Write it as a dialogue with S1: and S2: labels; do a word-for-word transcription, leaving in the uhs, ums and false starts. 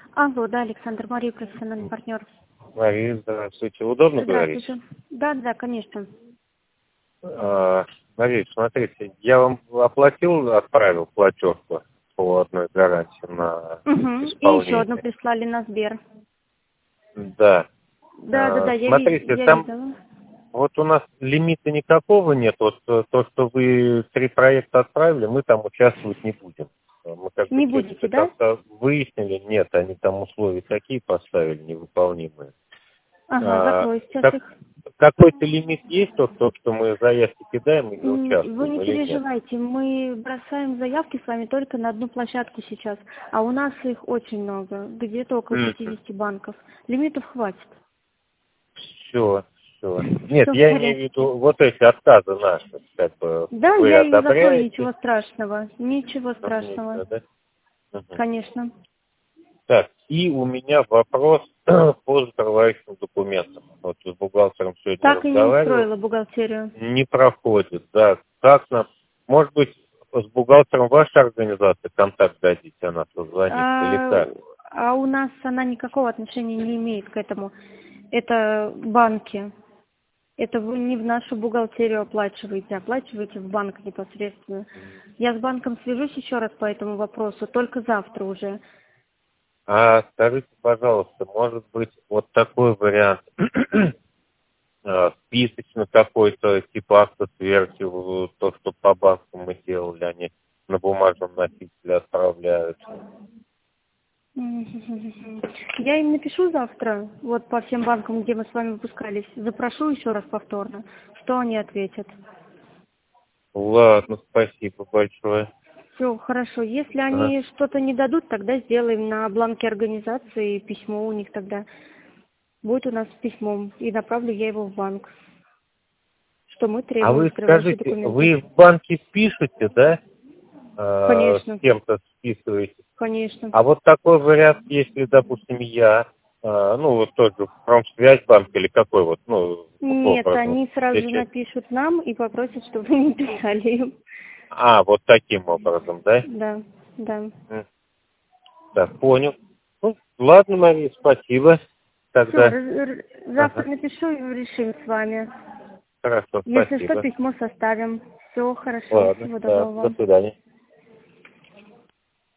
S1: Алло, да, Александр, Мария, профессиональный партнер.
S2: Мария, здравствуйте. Удобно говорить?
S1: Здравствуйте. Да, да, конечно.
S2: А, Мария, смотрите, я вам оплатил, отправил платежку по одной гарантии на
S1: Угу. И еще одну
S2: исполнение.
S1: прислали на Сбер.
S2: Да.
S1: Да, да,
S2: А,
S1: да, я, ви-
S2: смотрите,
S1: я
S2: там
S1: видела.
S2: вот у нас лимита никакого нет. Вот э, то, что вы три проекта отправили, мы там участвовать не будем. Мы как бы
S1: Не
S2: все
S1: будете,
S2: это
S1: да?
S2: как-то выяснили. Нет, они там условия такие поставили, невыполнимые.
S1: Ага,
S2: А,
S1: закрою сейчас
S2: как-
S1: их.
S2: какой-то лимит есть, вот то, что мы заявки кидаем и не
S1: М, Вы
S2: участвуем
S1: не
S2: или нет?
S1: переживайте, мы бросаем заявки с вами только на одну площадку сейчас, а у нас их очень много, где-то около пятидесяти банков. Лимитов хватит.
S2: Все, все. Нет,
S1: Все в
S2: я имею в
S1: порядке.
S2: виду вот эти отказы наши, как бы
S1: Да,
S2: вы
S1: я их закрою,
S2: одобряете?
S1: ничего страшного. Ничего
S2: Ну,
S1: страшного.
S2: ничего, да? Мгм.
S1: Конечно.
S2: Так, и у меня вопрос по закрывающим документам. Вот с бухгалтером сегодня
S1: Так и не
S2: разговаривал,
S1: устроила бухгалтерию.
S2: не проходит, да. Как нам, может быть, с бухгалтером вашей организации контакт дадите, она позвонит, или
S1: А,
S2: как?
S1: а у нас она никакого отношения не имеет к этому. Это банки. Это вы не в нашу бухгалтерию оплачиваете, оплачиваете в банк непосредственно. Я с банком свяжусь еще раз по этому вопросу, только завтра уже.
S2: А скажите, пожалуйста, может быть, вот такой вариант, э, списочно какой-то, типа акта сверки, вот то, что по банку мы делали, они на бумажном носителе отправляют.
S1: Мгм. Я им напишу завтра, вот по всем банкам, где мы с вами выпускались, запрошу еще раз повторно, что они ответят.
S2: Ладно, спасибо большое.
S1: Все, хорошо. Если
S2: Ага.
S1: они что-то не дадут, тогда сделаем на бланке организации письмо у них тогда. Будет у нас письмом, и направлю я его в банк, что мы
S2: А
S1: требуем
S2: вы
S1: закрывающие
S2: скажите,
S1: документы.
S2: вы в банке пишете, да? Э, с
S1: Конечно,
S2: кем-то списываете?
S1: конечно.
S2: А вот такой вариант, если, допустим, я, э, ну, вот тот же Промсвязьбанк или какой вот, ну,
S1: Нет,
S2: образно,
S1: они сразу же
S2: если...
S1: напишут нам и попросят, чтобы вы не писали им.
S2: А, вот таким образом, да?
S1: Да, да.
S2: М, Так, понял. Ну, ладно, Мария, спасибо.
S1: Все,
S2: Тогда,
S1: завтра
S2: ага,
S1: напишу и решим с вами.
S2: хорошо,
S1: Если что,
S2: спасибо.
S1: письмо составим. Все, хорошо,
S2: Ладно,
S1: всего
S2: да,
S1: доброго
S2: до
S1: вам.
S2: свидания.